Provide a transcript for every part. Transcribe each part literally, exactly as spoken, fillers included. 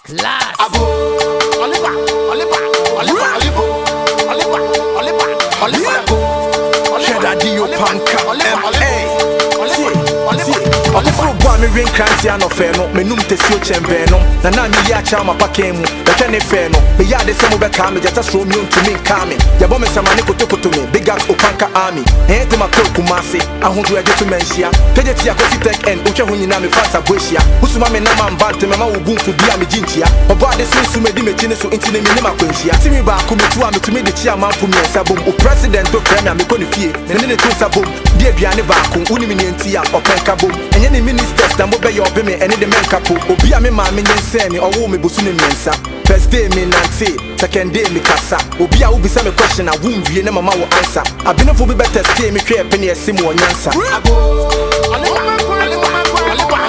Last. Abo, Oliver, Oliver, Oliver, Oliver, Oliver, Oliver, Oliver, Cheddar Dio Panka, M A. Oliver, boy, me ring cranty and ofeno, me num tesio chembeno, na na mi ya chama pakemu, the chene feno, me ya de semo be kame, just throw me to me kame. Ya bombe samani kotoko to me, big up Opanka army. Hey, te ma ko kumase, I want to get to mention. Tejet ya kosi tek en, uche huni na me fasa bweshia. Usuma me na mambante, me ma ubuntu bia me jintia. Oba de sinsu me di me chine so intine me nema kwenshia. Timi ba kumitua me to me de chia man fu me sabum. O president to premier me koni fie, ne ne to sabum. Die biane ba kun, uni me nti ya Opanka bom. Enye ni ministers na mo be yo be me ene de men kapo. Obi a me ma me nyenseni, owo me bosu ne mensa. First day me nante, second day me kasa. Obi a ubi se me question a wum wie na mama wo answer. Abino fo be better stay me hwe pe ne esimu onyansa. Abo, Oliver, Oliver, Oliver,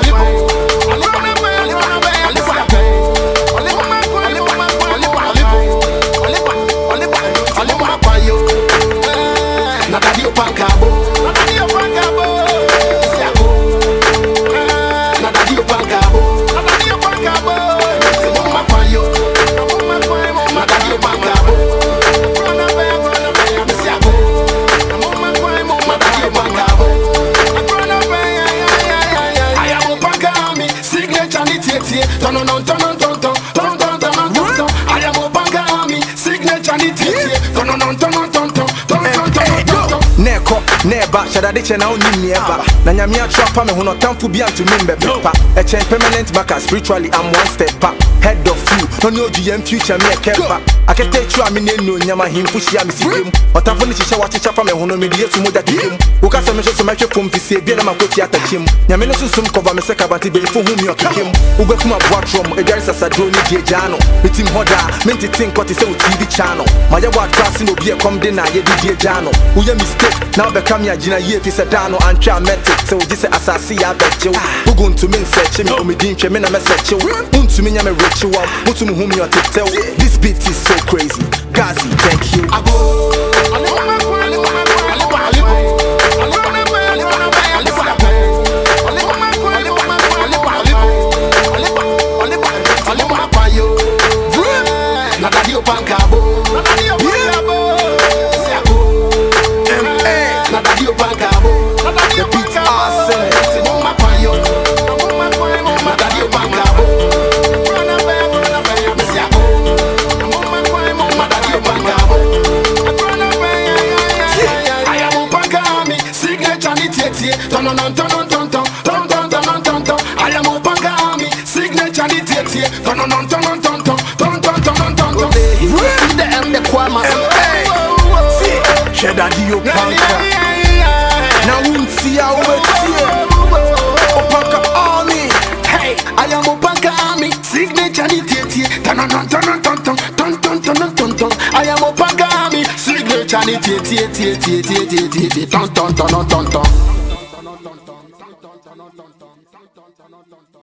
Never, Cheddar Dio na uni never. Na nyamia trapa me hono tamfu bia to me bepa. A chain permanent backer spiritually I'm one step back. Head of you, no no G M future me kepa. I can take you a me no nyama himfu shia me sikem. Otafo ni chicha wachi chapa me hono me die to moda tikem. Uka se me so me hwe fom fise bia na makoti atachim. Nyame no susum cover me seka banti be fo hu mi okikem. Ubekuma boatrom e there is a sadoni die jano. Metim hoda, menti think what is a T V channel. My wa class no be come dey na ye die jano. Uye mistake now be come ya jina ye fi sedano antwa metic so ji se asase ya beche ugun to me search me omidin twa me na me search untu me nya me rich one untu me hum your tell this beat is so crazy Gazi thank you Abo, I am Opanka army, signature dictator. Turn on, turn on, turn on, turn on, turn on, turn on. See the M the Kwama. See, Cheddar Dio Panka. Now we see how we see Opanka army. Hey, I am Opanka army, signature dictator. Turn on, turn on, turn on, turn on, turn on, turn on. I am Opanka army, signature dictator. Turn on, turn on, turn on.